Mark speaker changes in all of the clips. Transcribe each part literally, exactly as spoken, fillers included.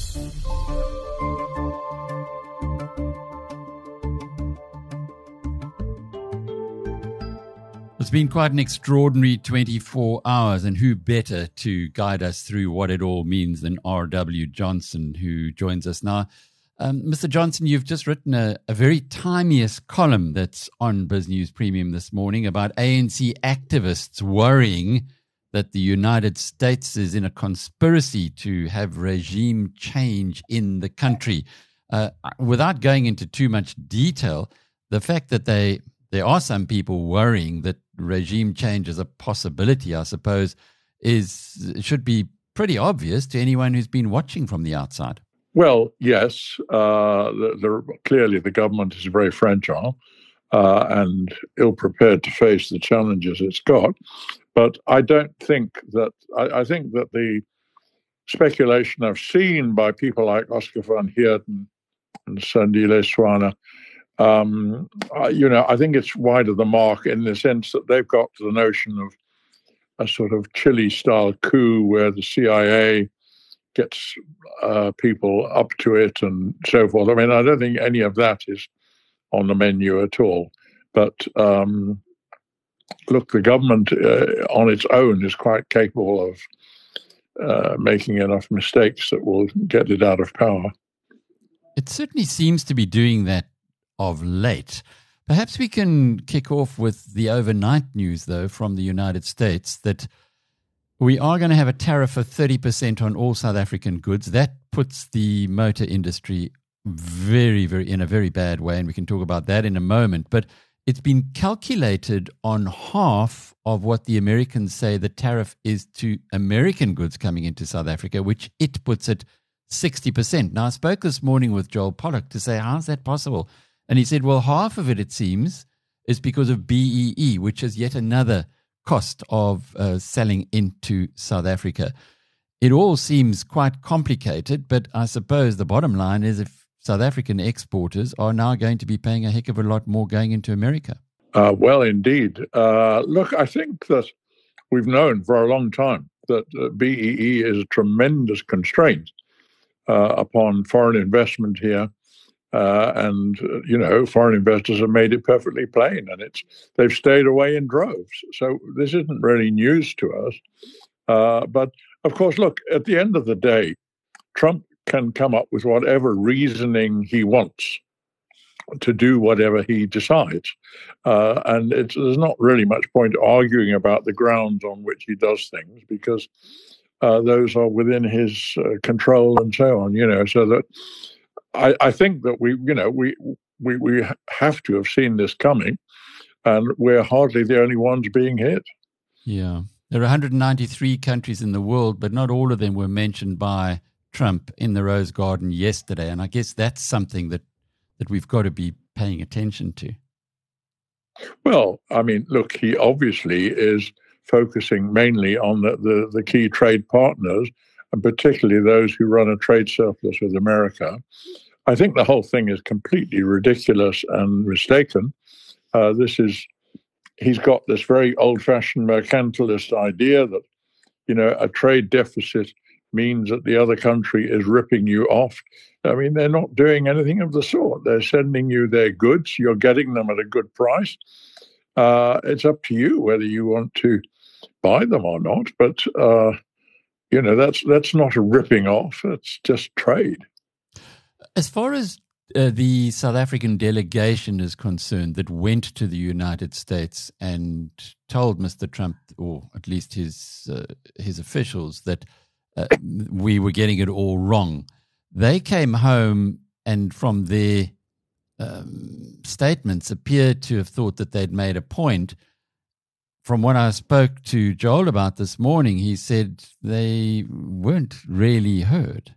Speaker 1: It's been quite an extraordinary twenty-four hours, and who better to guide us through what it all means than R W Johnson, who joins us now. Um, Mister Johnson, you've just written a, a very timiest column that's on BizNews Premium this morning about A N C activists worrying that the United States is in a conspiracy to have regime change in the country. Uh, without going into too much detail, the fact that they there are some people worrying that regime change is a possibility, I suppose, is should be pretty obvious to anyone who's been watching from the outside.
Speaker 2: Well, yes. Uh, the, the, clearly, the government is very fragile uh, and ill-prepared to face the challenges it's got. But I don't think that, I, I think that the speculation I've seen by people like Oscar van Heerden and Sandile Swana, um, uh, you know, I think it's wide of the mark in the sense that they've got the notion of a sort of Chile-style coup where the C I A gets uh, people up to it and so forth. I mean, I don't think any of that is on the menu at all. But um, look, the government uh, on its own is quite capable of uh, making enough mistakes that will get it out of power.
Speaker 1: It certainly seems to be doing that of late. Perhaps we can kick off with the overnight news, though, from the United States that we are going to have a tariff of thirty percent on all South African goods. That puts the motor industry very, very in a very bad way, and we can talk about that in a moment. But it's been calculated on half of what the Americans say the tariff is to American goods coming into South Africa, which it puts at sixty percent. Now, I spoke this morning with Joel Pollock to say, how's that possible? And he said, well, half of it, it seems, is because of B E E, which is yet another cost of uh, selling into South Africa. It all seems quite complicated, but I suppose the bottom line is if South African exporters are now going to be paying a heck of a lot more going into America.
Speaker 2: Uh, well, indeed. Uh, look, I think that we've known for a long time that uh, B E E is a tremendous constraint uh, upon foreign investment here. Uh, and, uh, you know, foreign investors have made it perfectly plain, and it's they've stayed away in droves. So this isn't really news to us. Uh, but, of course, look, at the end of the day, Trump can come up with whatever reasoning he wants to do whatever he decides. Uh, and it's, there's not really much point arguing about the grounds on which he does things because uh, those are within his uh, control and so on, you know, so that I, I think that we, you know, we, we we have to have seen this coming, and we're hardly the only ones being hit.
Speaker 1: Yeah. There are one hundred ninety-three countries in the world, but not all of them were mentioned by Trump in the Rose Garden yesterday. And I guess that's something that, that we've got to be paying attention to.
Speaker 2: Well, I mean, look, he obviously is focusing mainly on the, the, the key trade partners, and particularly those who run a trade surplus with America. I think the whole thing is completely ridiculous and mistaken. Uh, this is, he's got this very old-fashioned mercantilist idea that, you know, a trade deficit means that the other country is ripping you off. I mean, they're not doing anything of the sort. They're sending you their goods. You're getting them at a good price. Uh, it's up to you whether you want to buy them or not. But, uh, you know, that's that's not a ripping off. It's just trade.
Speaker 1: As far as uh, the South African delegation is concerned that went to the United States and told Mister Trump, or at least his uh, his officials, that uh, we were getting it all wrong, they came home and from their um, statements appeared to have thought that they'd made a point. From what I spoke to Joel about this morning, he said they weren't really heard.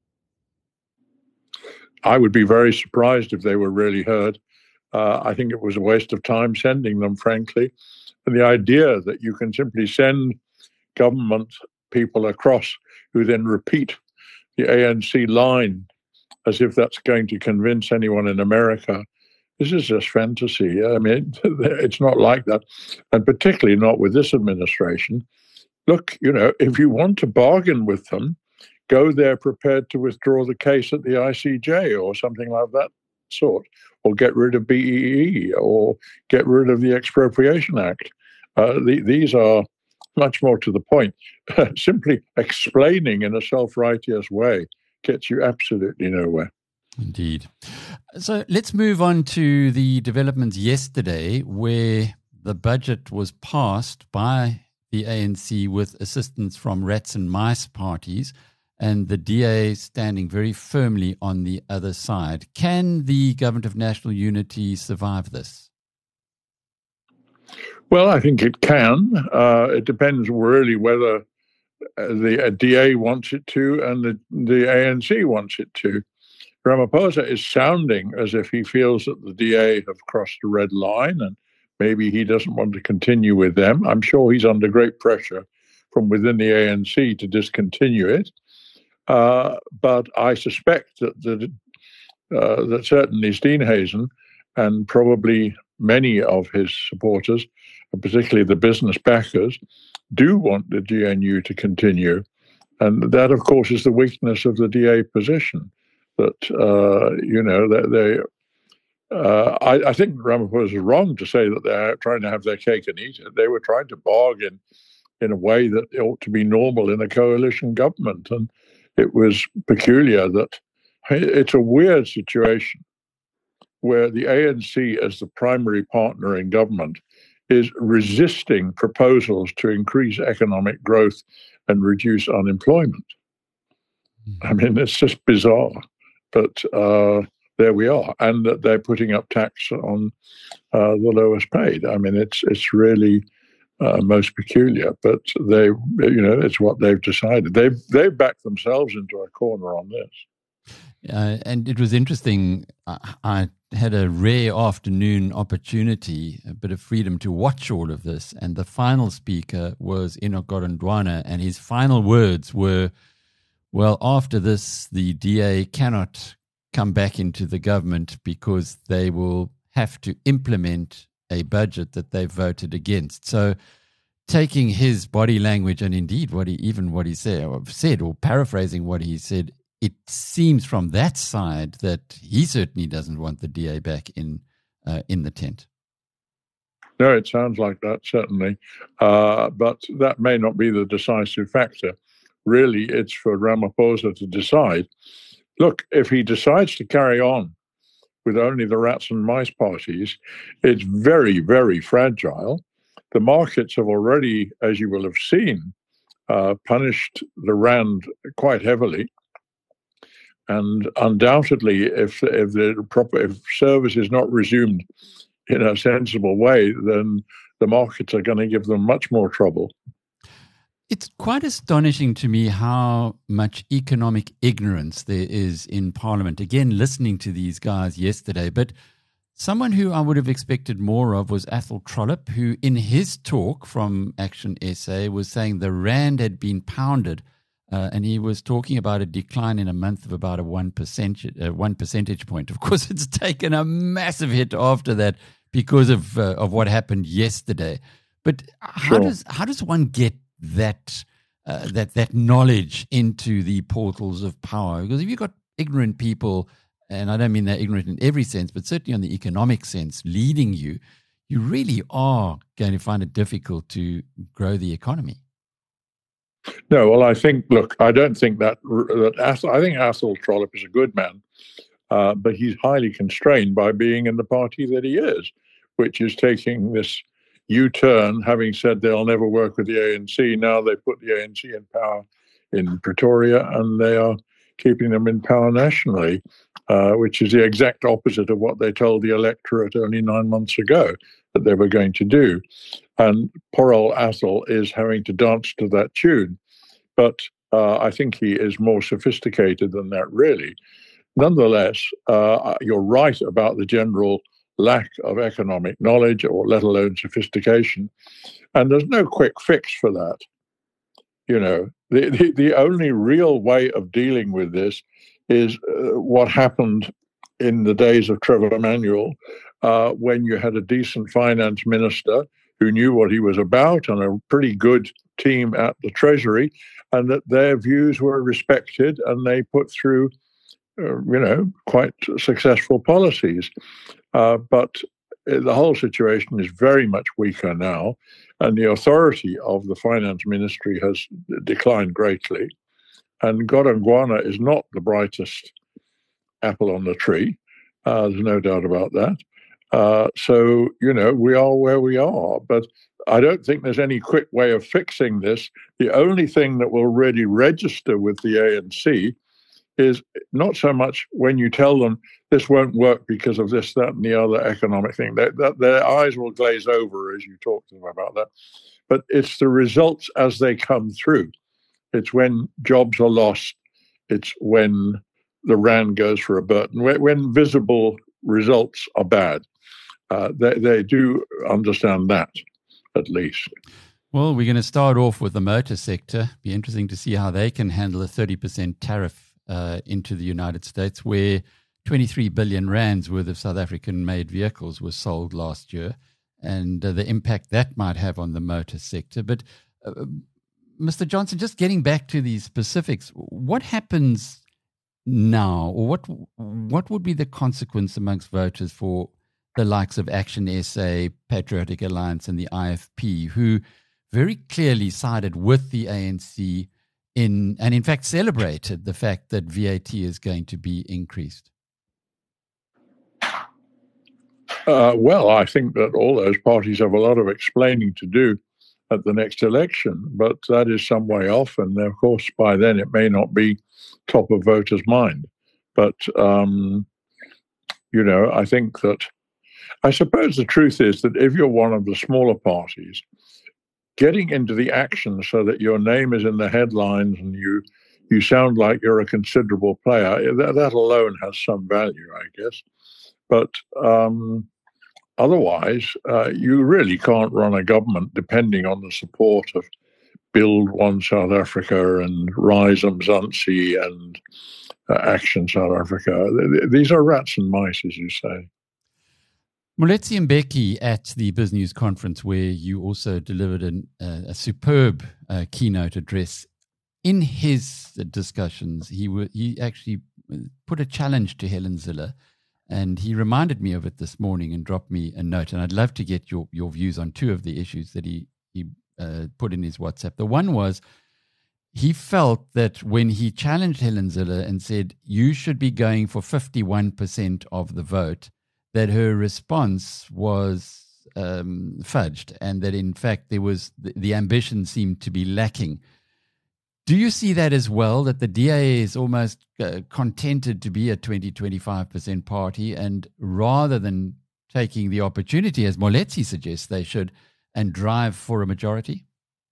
Speaker 2: I would be very surprised if they were really heard. Uh, I think it was a waste of time sending them, frankly. And the idea that you can simply send government people across who then repeat the A N C line as if that's going to convince anyone in America, this is just fantasy. I mean, it's not like that. And particularly not with this administration. Look, you know, if you want to bargain with them, go there prepared to withdraw the case at the I C J or something like that sort, or get rid of B E E, or get rid of the Expropriation Act. Uh, the, these are much more to the point. Simply explaining in a self-righteous way gets you absolutely nowhere.
Speaker 1: Indeed. So let's move on to the developments yesterday, where the budget was passed by the A N C with assistance from rats and mice parties, and the D A standing very firmly on the other side. Can the Government of National Unity survive this?
Speaker 2: Well, I think it can. Uh, it depends really whether the D A wants it to and the, the A N C wants it to. Ramaphosa is sounding as if he feels that the D A have crossed a red line and maybe he doesn't want to continue with them. I'm sure he's under great pressure from within the A N C to discontinue it. Uh, but I suspect that that, uh, that certainly Steenhuisen and probably many of his supporters, and particularly the business backers, do want the G N U to continue. And that, of course, is the weakness of the D A position, that, uh, you know, that they, uh, I, I think Ramaphosa is wrong to say that they're trying to have their cake and eat it. They were trying to bargain in a way that ought to be normal in a coalition government. And it was peculiar that it's a weird situation where the A N C, as the primary partner in government, is resisting proposals to increase economic growth and reduce unemployment. I mean, it's just bizarre, but uh, there we are, and that they're putting up tax on uh, the lowest paid. I mean, it's it's really uh, most peculiar, but they, you know, it's what they've decided. They've they've backed themselves into a corner on this.
Speaker 1: Uh, and it was interesting. I, I had a rare afternoon opportunity, a bit of freedom to watch all of this. And the final speaker was Enoch Godongwana, and his final words were, well, after this, the D A cannot come back into the government because they will have to implement a budget that they voted against. So taking his body language and indeed what he, even what he said, or said, or paraphrasing what he said, it seems from that side that he certainly doesn't want the D A back in uh, in the tent.
Speaker 2: No, it sounds like that, certainly. Uh, but that may not be the decisive factor. Really, it's for Ramaphosa to decide. Look, if he decides to carry on with only the rats and mice parties, it's very, very fragile. The markets have already, as you will have seen, uh, punished the rand quite heavily. And undoubtedly, if if the proper if service is not resumed in a sensible way, then the markets are going to give them much more trouble.
Speaker 1: It's quite astonishing to me how much economic ignorance there is in Parliament. Again, listening to these guys yesterday, but someone who I would have expected more of was Athol Trollip, who in his talk from Action S A was saying the rand had been pounded. Uh, and he was talking about a decline in a month of about a one percent, uh, one percentage point. Of course, it's taken a massive hit after that because of uh, of what happened yesterday. But how
Speaker 2: Sure.
Speaker 1: does how does one get that uh, that that knowledge into the portals of power? Because if you've got ignorant people, and I don't mean they're ignorant in every sense, but certainly on the economic sense, leading you, you really are going to find it difficult to grow the economy.
Speaker 2: No, well, I think, look, I don't think that, that Athol, I think Athol Trollip is a good man, uh, but he's highly constrained by being in the party that he is, which is taking this U-turn, having said they'll never work with the A N C. Now they put the A N C in power in Pretoria, and they are keeping them in power nationally, uh, which is the exact opposite of what they told the electorate only nine months ago that they were going to do. And poor old Athol is having to dance to that tune. But uh, I think he is more sophisticated than that, really. Nonetheless, uh, you're right about the general lack of economic knowledge, or let alone sophistication. And there's no quick fix for that. You know, the, the, the only real way of dealing with this is uh, what happened in the days of Trevor Manuel, uh, when you had a decent finance minister who knew what he was about and a pretty good team at the Treasury, and that their views were respected, and they put through, uh, you know, quite successful policies. Uh, but the whole situation is very much weaker now, and the authority of the finance ministry has declined greatly. And Godongwana is not the brightest apple on the tree. Uh, there's no doubt about that. Uh, so, you know, we are where we are. But I don't think there's any quick way of fixing this. The only thing that will really register with the A N C is not so much when you tell them this won't work because of this, that, and the other economic thing. That, that their eyes will glaze over as you talk to them about that. But it's the results as they come through. It's when jobs are lost. It's when the rand goes for a burden. When, when visible results are bad. Uh, they, they do understand that, at least.
Speaker 1: Well, we're going to start off with the motor sector. Be interesting to see how they can handle a thirty percent tariff uh, into the United States, where twenty-three billion rands worth of South African-made vehicles were sold last year, and uh, the impact that might have on the motor sector. But, uh, Mister Johnson, just getting back to these specifics, what happens now, or what what would be the consequence amongst voters for the likes of Action S A, Patriotic Alliance, and the I F P, who very clearly sided with the A N C in, and in fact celebrated the fact that V A T is going to be increased?
Speaker 2: Uh, well, I think that all those parties have a lot of explaining to do at the next election, but that is some way off, and of course by then it may not be top of voters' mind. But, um, you know, I think that, I suppose the truth is that if you're one of the smaller parties, getting into the action so that your name is in the headlines and you you sound like you're a considerable player, that, that alone has some value, I guess. But um, otherwise, uh, you really can't run a government depending on the support of Build One South Africa and Rise Mzansi and uh, Action South Africa. These are rats and mice, as you say.
Speaker 1: Moletsi Mbeki at the BizNews conference, where you also delivered an, uh, a superb uh, keynote address, in his discussions, he w- he actually put a challenge to Helen Zille, and he reminded me of it this morning and dropped me a note. And I'd love to get your, your views on two of the issues that he, he uh, put in his WhatsApp. The one was, he felt that when he challenged Helen Zille and said, you should be going for fifty-one percent of the vote, that her response was um, fudged, and that in fact there was the, the ambition seemed to be lacking. Do you see that as well, that the D A is almost uh, contented to be a twenty, twenty-five percent party, and rather than taking the opportunity, as Moletsi suggests they should, and drive for a majority?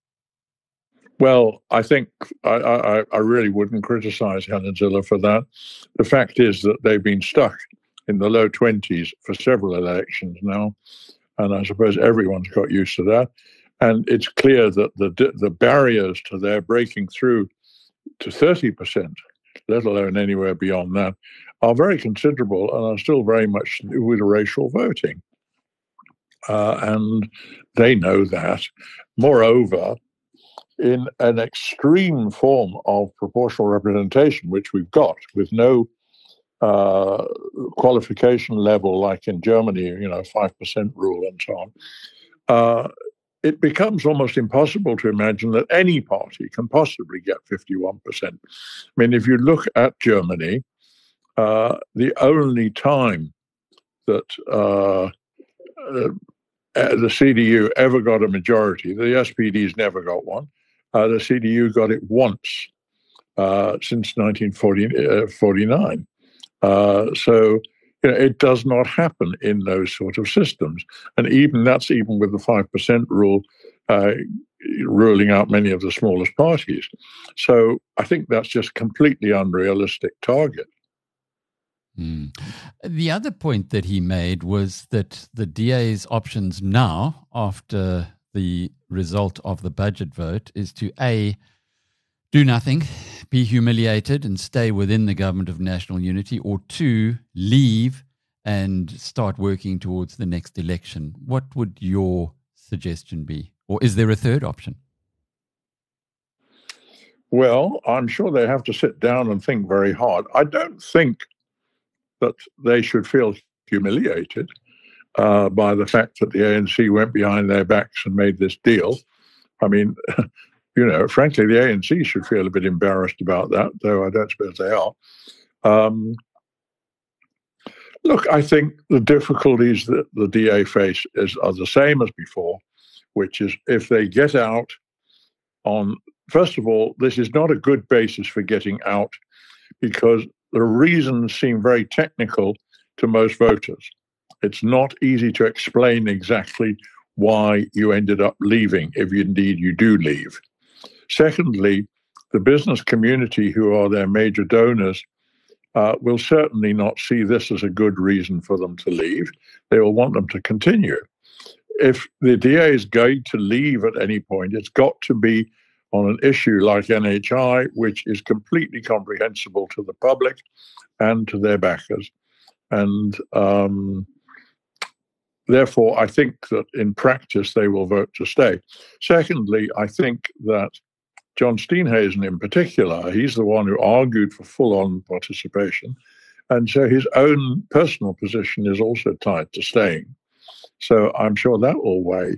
Speaker 2: Well, I think I, I, I really wouldn't criticize Helen Zille for that. The fact is that they've been stuck in the low twenties for several elections now, and I suppose everyone's got used to that. And it's clear that the the barriers to their breaking through to thirty percent, let alone anywhere beyond that, are very considerable and are still very much to do with racial voting. Uh, and they know that. Moreover, in an extreme form of proportional representation, which we've got with no uh, qualification level like in Germany, you know, five percent rule and so on, uh, it becomes almost impossible to imagine that any party can possibly get fifty-one percent. I mean, if you look at Germany, uh, the only time that uh, uh, the C D U ever got a majority, the S P D's never got one. Uh, the C D U got it once uh, since nineteen forty-nine. Uh, so you know, it does not happen in those sort of systems. And even that's even with the five percent rule uh, ruling out many of the smallest parties. So I think that's just completely unrealistic target.
Speaker 1: Mm. The other point that he made was that the D A's options now, after the result of the budget vote, is to A, do nothing, be humiliated and stay within the government of national unity, or two, leave and start working towards the next election. What would your suggestion be? Or is there a third option?
Speaker 2: Well, I'm sure they have to sit down and think very hard. I don't think that they should feel humiliated uh, by the fact that the A N C went behind their backs and made this deal. I mean, you know, frankly, the A N C should feel a bit embarrassed about that, though I don't suppose they are. Um, look, I think the difficulties that the D A face is, are the same as before, which is if they get out on, first of all, this is not a good basis for getting out because the reasons seem very technical to most voters. It's not easy to explain exactly why you ended up leaving, if indeed you do leave. Secondly, the business community, who are their major donors, uh, will certainly not see this as a good reason for them to leave. They will want them to continue. If the D A is going to leave at any point, it's got to be on an issue like N H I, which is completely comprehensible to the public and to their backers. And um, therefore, I think that in practice, they will vote to stay. Secondly, I think that John Steenhuisen in particular, he's the one who argued for full-on participation. And so his own personal position is also tied to staying. So I'm sure that will weigh.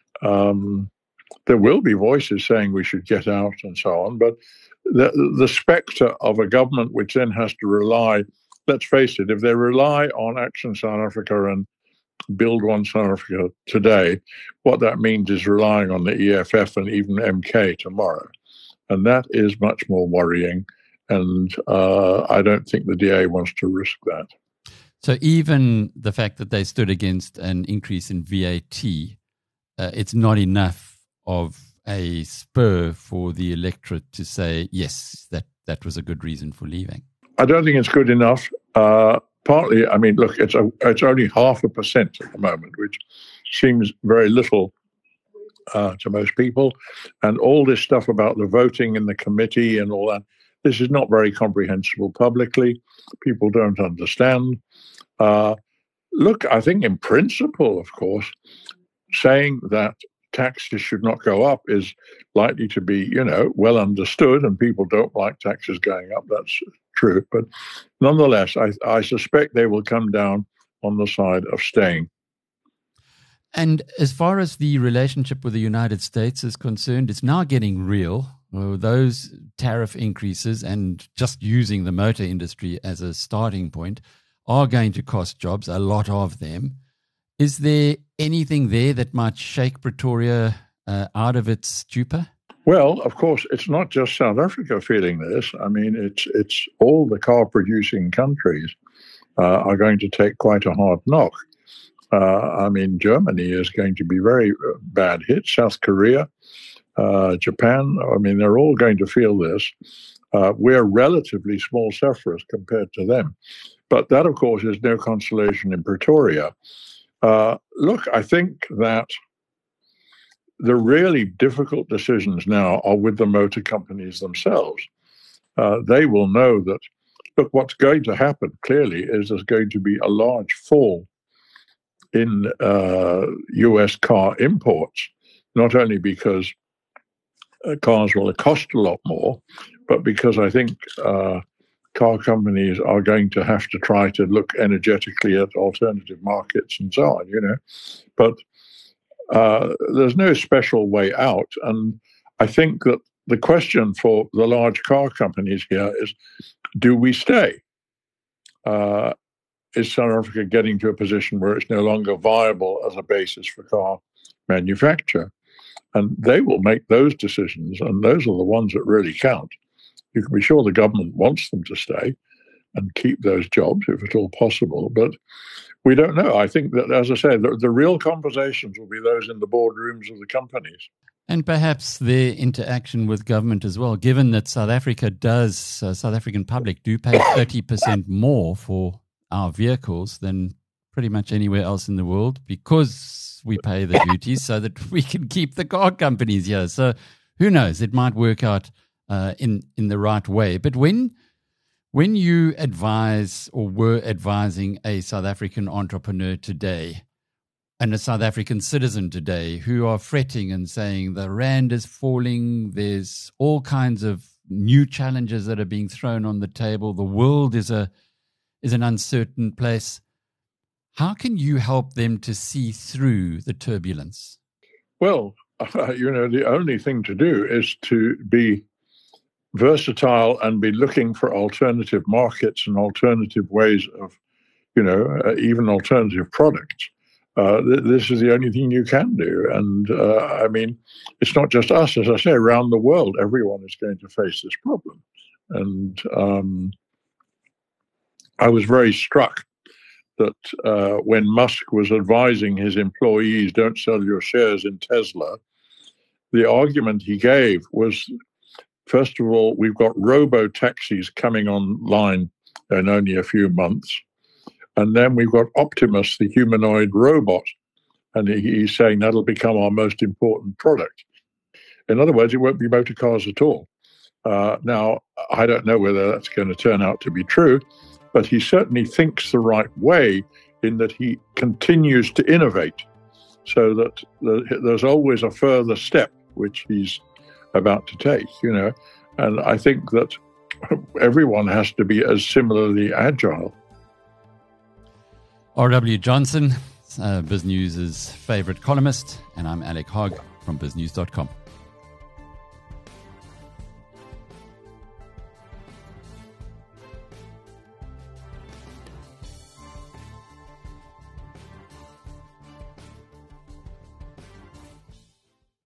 Speaker 2: Um, there will be voices saying we should get out and so on, but the, the spectre of a government which then has to rely, let's face it, if they rely on Action South Africa and Build One South Africa today, what that means is relying on the E F F and even M K tomorrow. And that is much more worrying. And uh, I don't think the D A wants to risk that.
Speaker 1: So even the fact that they stood against an increase in V A T, uh, it's not enough of a spur for the electorate to say, yes, that, that was a good reason for leaving.
Speaker 2: I don't think it's good enough. Uh, partly, I mean, look, it's a, it's only half a percent at the moment, which seems very little uh, to most people. And all this stuff about the voting in the committee and all that, this is not very comprehensible publicly. People don't understand. Uh, look, I think in principle, of course, saying that taxes should not go up is likely to be, you know, well understood, and people don't like taxes going up. That's true. But nonetheless, I, I suspect they will come down on the side of staying.
Speaker 1: And as far as the relationship with the United States is concerned, it's now getting real. Well, those tariff increases and just using the motor industry as a starting point are going to cost jobs, a lot of them. Is there anything there that might shake Pretoria uh, out of its stupor?
Speaker 2: Well, of course, it's not just South Africa feeling this. I mean, it's it's all the car-producing countries uh, are going to take quite a hard knock. Uh, I mean, Germany is going to be very bad hit. South Korea, uh, Japan, I mean, they're all going to feel this. Uh, we're relatively small sufferers compared to them. But that, of course, is no consolation in Pretoria. Uh, look, I think that the really difficult decisions now are with the motor companies themselves. Uh, they will know that, look, what's going to happen clearly is there's going to be a large fall in uh, U S car imports, not only because uh, cars will cost a lot more, but because I think uh, car companies are going to have to try to look energetically at alternative markets and so on, you know. But uh, there's no special way out. And I think that the question for the large car companies here is, do we stay? Uh, is South Africa getting to a position where it's no longer viable as a basis for car manufacture? And they will make those decisions, and those are the ones that really count. You can be sure the government wants them to stay and keep those jobs if at all possible, but we don't know. I think that, as I say, the, the real conversations will be those in the boardrooms of the companies.
Speaker 1: And perhaps their interaction with government as well, given that South Africa does, uh, South African public do pay thirty percent more for our vehicles than pretty much anywhere else in the world, because we pay the duties so that we can keep the car companies here. So who knows, it might work out uh, in, in the right way. But when when you advise or were advising a South African entrepreneur today and a South African citizen today who are fretting and saying the rand is falling, there's all kinds of new challenges that are being thrown on the table. The world is a is an uncertain place. How can you help them to see through the turbulence?
Speaker 2: Well, uh, you know, the only thing to do is to be versatile and be looking for alternative markets and alternative ways of, you know, uh, even alternative products. Uh, th- this is the only thing you can do. And uh, I mean, it's not just us, as I say, around the world, everyone is going to face this problem. And um, I was very struck that uh, when Musk was advising his employees, don't sell your shares in Tesla, the argument he gave was, first of all, we've got robo-taxis coming online in only a few months. And then we've got Optimus, the humanoid robot. And he, he's saying that'll become our most important product. In other words, it won't be motor cars at all. Uh, now, I don't know whether that's going to turn out to be true, but he certainly thinks the right way in that he continues to innovate so that the, there's always a further step which he's about to take, you know. And I think that everyone has to be as similarly agile.
Speaker 1: R W Johnson, uh, BizNews' favorite columnist, and I'm Alec Hogg from biz news dot com.